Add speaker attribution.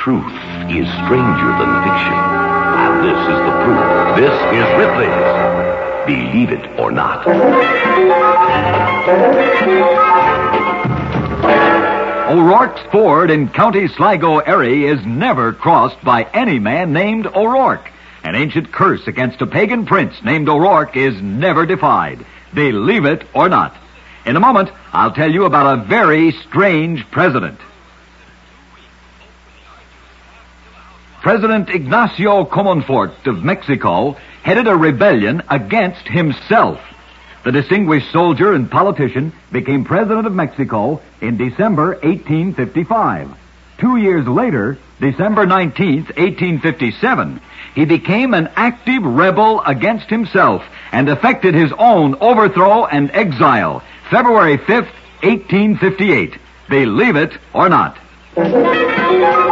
Speaker 1: truth is stranger than fiction. And this is the proof. This is Ripley's Believe It or Not.
Speaker 2: O'Rourke's ford in County Sligo, Erie, is never crossed by any man named O'Rourke. An ancient curse against a pagan prince named O'Rourke is never defied. Believe it or not. In a moment, I'll tell you about a very strange president. President Ignacio Comonfort of Mexico headed a rebellion against himself. The distinguished soldier and politician became president of Mexico in December 1855. 2 years later, December 19th, 1857, he became an active rebel against himself and effected his own overthrow and exile, February 5th, 1858. Believe it or not.